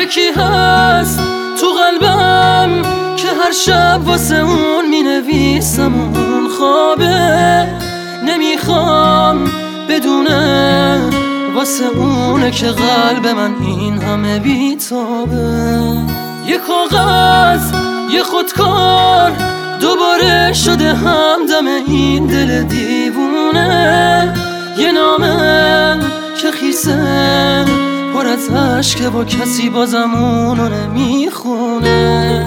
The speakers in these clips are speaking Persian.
یکی هست تو قلبم که هر شب واسه اون مینویسم اون خوابه، نمیخوام بدونه واسه اونه که قلب من این همه بیتابه. یه کاغذ یه خودکار دوباره شده همدم این دل دیوونه، یه نامه که خیسه پر از عشقه و کسی بازم اونو نمیخونه.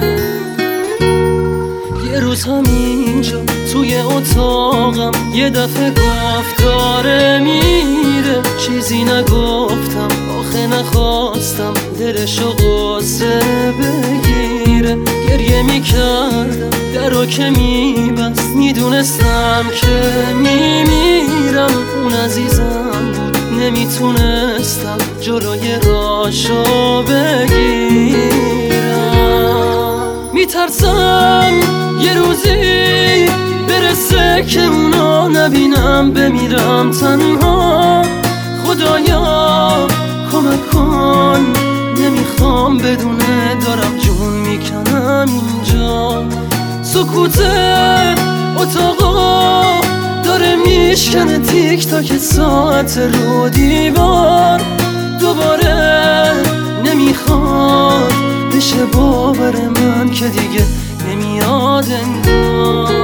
یه روز همینجا توی اتاقم یه دفعه گفت داره میره، چیزی نگفتم آخه نخواستم دلشو غصه بگیره. گریه میکردم درو که میبست، میدونستم که میمیرم. اون عزیزم بود نمیتونستم جلوی راشو بگیرم. میترسم یه روزی برسه که اونو نبینم، بمیرم تنها. خدایا کمک کن، نمیخوام بدونه دارم جون میکنم اینجا. سکوت اتاقا داره میشکنه تیک تاک ساعت رو دیوار. دوباره نمیخواد بشه باور من که دیگه نمیاد انگار.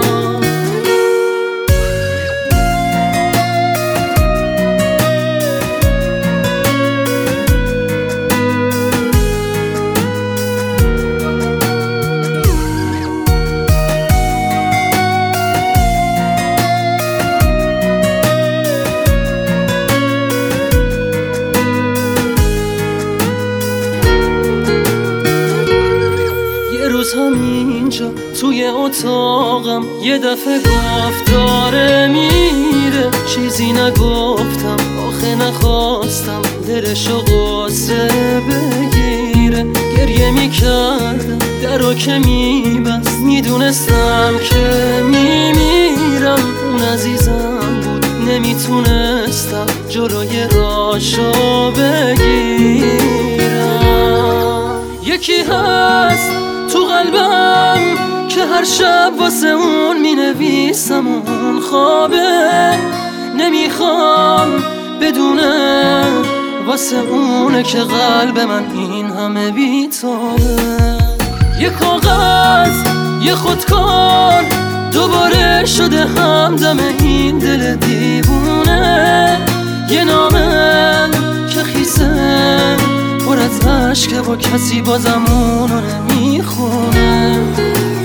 روز همینجا توی اتاقم یه دفعه گفت داره میره، چیزی نگفتم آخه نخواستم دلشو غصه بگیره. گریه میکردم درو که میبست، میدونستم که میمیرم. اون عزیزم بود نمیتونستم جلوی راشو بگیرم. یکی هست تو قلبم که هر شب واسه اون مینویسم اون خوابه، نمیخوام بدونه واسه اونه که قلب من این همه بیتابه. یه کاغذ یه خودکار دوباره شده همدم این دل دیوونه، یه نامه که خیسه پر از عشقه و کسی بازم اونو نمیخونه.